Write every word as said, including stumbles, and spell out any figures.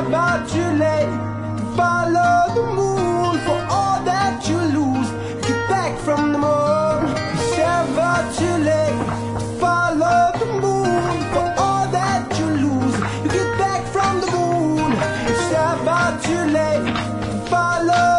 never too late to follow the moon. For all that you lose, get back from the moon. It's never too late to follow the moon. For all that you lose, you get back from the moon. It's never too late to follow